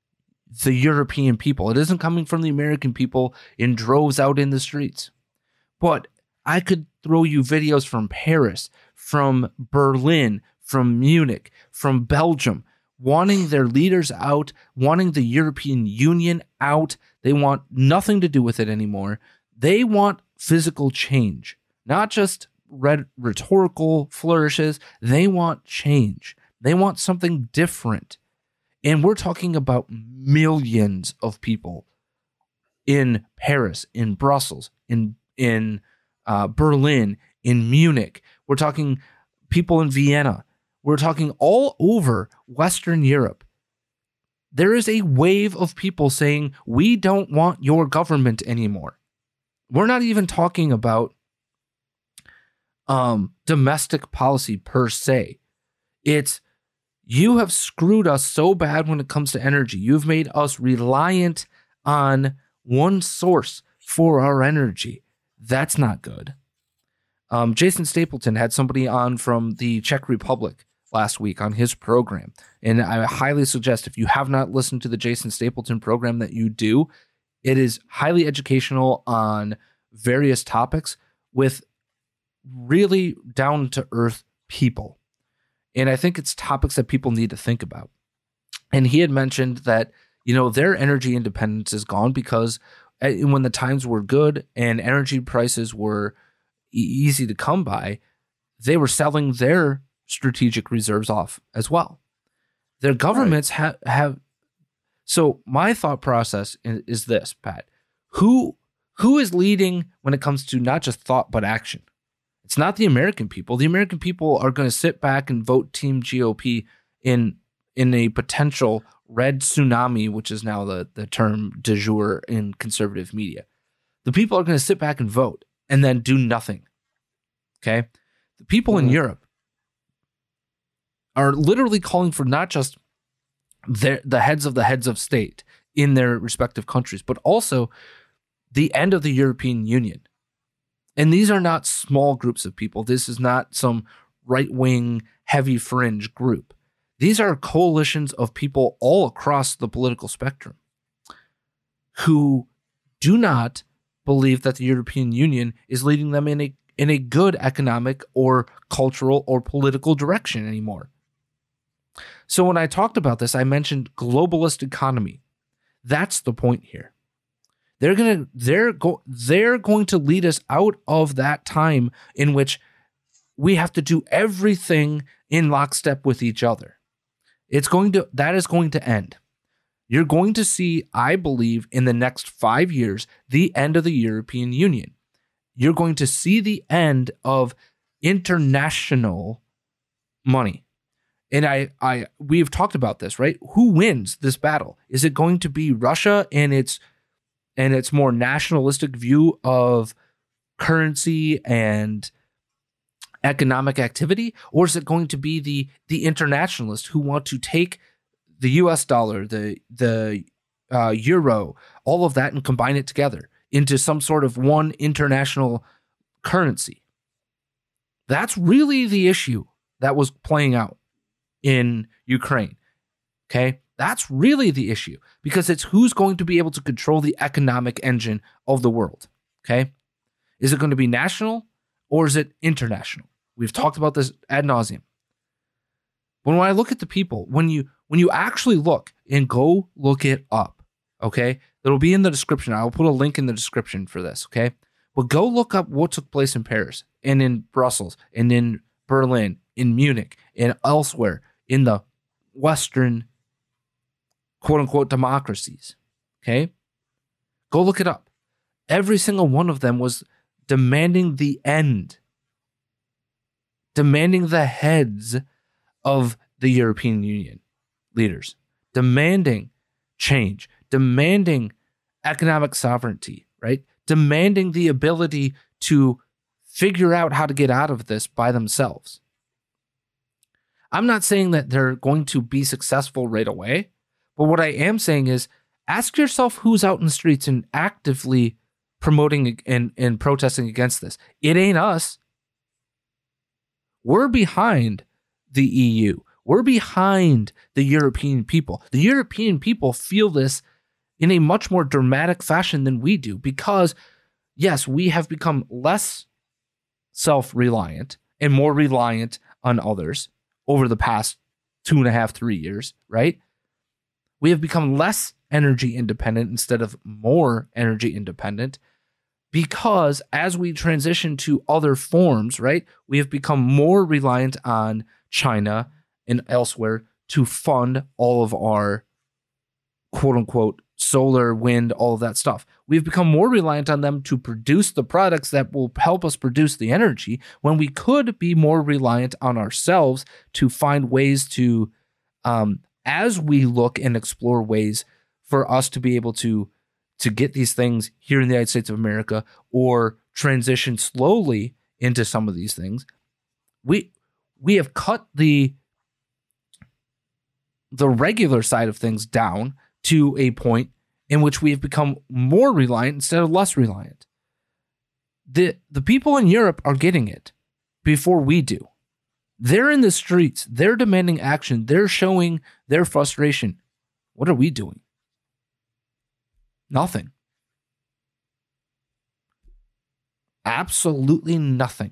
The European people. It isn't coming from the American people in droves out in the streets. But I could throw you videos from Paris, from Berlin, from Munich, from Belgium, wanting their leaders out, wanting the European Union out. They want nothing to do with it anymore. They want physical change, not just rhetorical flourishes. They want change. They want something different. And we're talking about millions of people in Paris, in Brussels, in Berlin, in Munich. We're talking people in Vienna. We're talking all over Western Europe. There is a wave of people saying, we don't want your government anymore. We're not even talking about domestic policy per se. It's, you have screwed us so bad when it comes to energy. You've made us reliant on one source for our energy. That's not good. Jason Stapleton had somebody on from the Czech Republic last week on his program. And I highly suggest, if you have not listened to the Jason Stapleton program, that you do. It is highly educational on various topics with really down-to-earth people. And I think it's topics that people need to think about. And he had mentioned that, their energy independence is gone because when the times were good and energy prices were easy to come by, they were selling their strategic reserves off as well. Their governments have. So my thought process is this, Pat. Who is leading when it comes to not just thought but action? It's not the American people. The American people are going to sit back and vote Team GOP in a potential red tsunami, which is now the term du jour in conservative media. The people are going to sit back and vote and then do nothing. Okay? The people in Europe are literally calling for not just the heads of state in their respective countries, but also the end of the European Union. And these are not small groups of people. This is not some right-wing, heavy fringe group. These are coalitions of people all across the political spectrum who do not believe that the European Union is leading them in a good economic or cultural or political direction anymore. So when I talked about this, I mentioned globalist economy. That's the point here. They're going to lead us out of that time in which we have to do everything in lockstep with each other. That is going to end. You're going to see, I believe, in the next 5 years, the end of the European Union. You're going to see the end of international money. And we've talked about this, right? Who wins this battle? Is it going to be Russia and its more nationalistic view of currency and economic activity, or is it going to be the internationalists who want to take the US dollar, the euro, all of that, and combine it together into some sort of one international currency? That's really the issue that was playing out in Ukraine. Okay? That's really the issue, because it's who's going to be able to control the economic engine of the world. Okay? Is it going to be national or is it international? We've talked about this ad nauseum. But when I look at the people, when you actually look and go look it up, okay? It'll be in the description. I'll put a link in the description for this, okay? But go look up what took place in Paris and in Brussels and in Berlin, in Munich, and elsewhere in the Western quote-unquote democracies, okay? Go look it up. Every single one of them was demanding the end, demanding the heads of the European Union leaders, demanding change, demanding economic sovereignty, right? Demanding the ability to figure out how to get out of this by themselves. I'm not saying that they're going to be successful right away, but what I am saying is ask yourself who's out in the streets and actively promoting and protesting against this. It ain't us. We're behind the EU. We're behind the European people. The European people feel this in a much more dramatic fashion than we do, because yes, we have become less self-reliant and more reliant on others over the past 2.5, 3 years, right? We have become less energy independent instead of more energy independent because as we transition to other forms, right, we have become more reliant on China and elsewhere to fund all of our quote-unquote solar, wind, all of that stuff. We've become more reliant on them to produce the products that will help us produce the energy when we could be more reliant on ourselves to find ways to, as we look and explore ways for us to be able to get these things here in the United States of America or transition slowly into some of these things. We have cut the regular side of things down to a point in which we have become more reliant instead of less reliant. The people in Europe are getting it before we do. They're in the streets. They're demanding action. They're showing their frustration. What are we doing? Nothing. Absolutely nothing.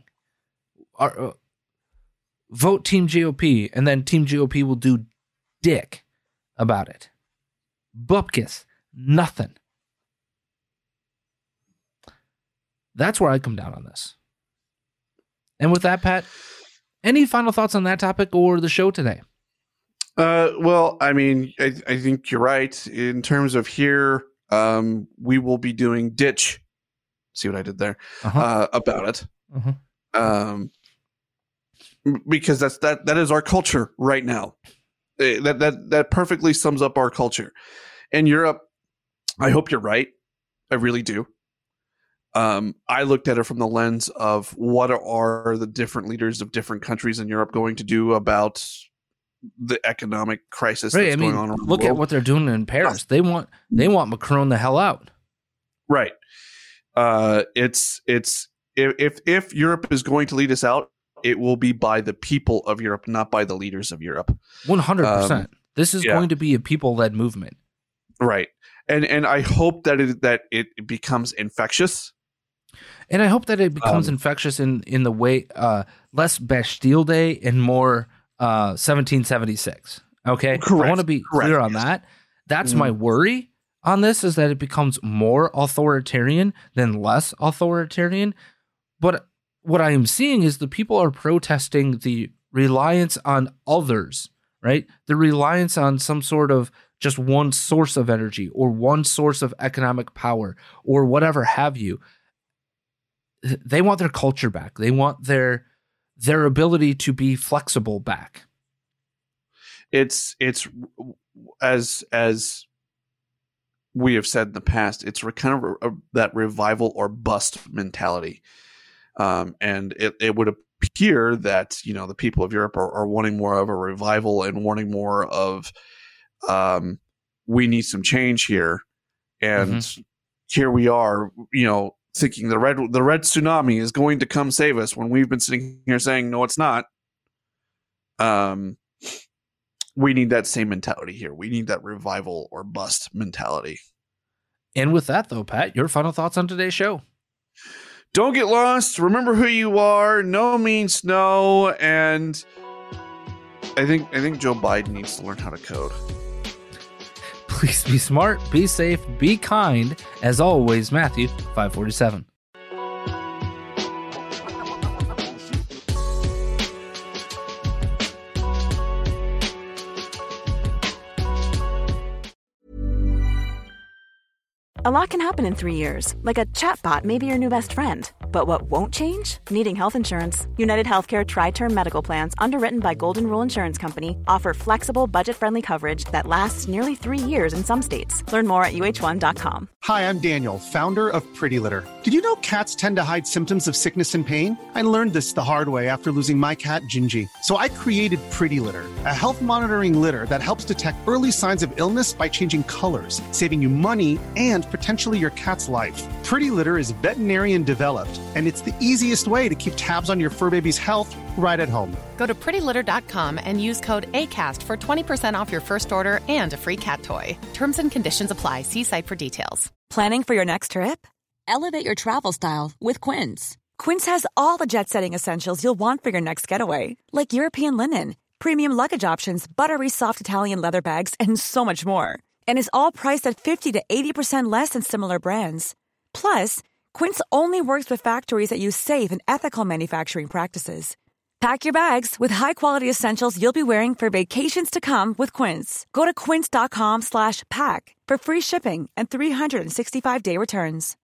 Vote Team GOP, and then Team GOP will do dick about it. Bupkis, nothing. That's where I come down on this. And with that, Pat, any final thoughts on that topic or the show today? Well, I mean, I think you're right. In terms of here, we will be doing ditch. See what I did there? About it. Because that is our culture right now. That perfectly sums up our culture. In Europe, I hope you're right. I really do. I looked at it from the lens of what are the different leaders of different countries in Europe going to do about the economic crisis that's going on around the world. Look at what they're doing in Paris. They want Macron the hell out. Right. It's if Europe is going to lead us out, it will be by the people of Europe, not by the leaders of Europe. 100%. This is going to be a people-led movement. Right. And I hope that it becomes infectious. And I hope that it becomes infectious in the way less Bastille Day and more 1776. Okay? Correct. I want to be clear on that. That's my worry on this, is that it becomes more authoritarian than less authoritarian. But what I am seeing is the people are protesting the reliance on others, right? The reliance on some sort of just one source of energy or one source of economic power or whatever have you. They want their culture back. They want their ability to be flexible back. It's as we have said in the past, it's kind of that revival or bust mentality. And it would appear that, the people of Europe are wanting more of a revival and wanting more of, we need some change here. And here we are, thinking the red tsunami is going to come save us when we've been sitting here saying, no, it's not. We need that same mentality here. We need that revival or bust mentality. And with that, though, Pat, your final thoughts on today's show? Don't get lost. Remember who you are. No means no. And I think Joe Biden needs to learn how to code. Please be smart, be safe, be kind. As always, Matthew 5:47. A lot can happen in 3 years, like a chatbot may be your new best friend. But what won't change? Needing health insurance. United Healthcare Tri-Term Medical Plans, underwritten by Golden Rule Insurance Company, offer flexible, budget-friendly coverage that lasts nearly 3 years in some states. Learn more at UH1.com. Hi, I'm Daniel, founder of Pretty Litter. Did you know cats tend to hide symptoms of sickness and pain? I learned this the hard way after losing my cat, Gingy. So I created Pretty Litter, a health monitoring litter that helps detect early signs of illness by changing colors, saving you money and potentially your cat's life. Pretty Litter is veterinarian developed, and it's the easiest way to keep tabs on your fur baby's health right at home. Go to prettylitter.com and use code ACAST for 20% off your first order and a free cat toy. Terms and conditions apply. See site for details. Planning for your next trip? Elevate your travel style with Quince. Quince has all the jet-setting essentials you'll want for your next getaway, like European linen, premium luggage options, buttery soft Italian leather bags, and so much more. And is all priced at 50 to 80% less than similar brands. Plus, Quince only works with factories that use safe and ethical manufacturing practices. Pack your bags with high-quality essentials you'll be wearing for vacations to come with Quince. Go to quince.com/pack for free shipping and 365-day returns.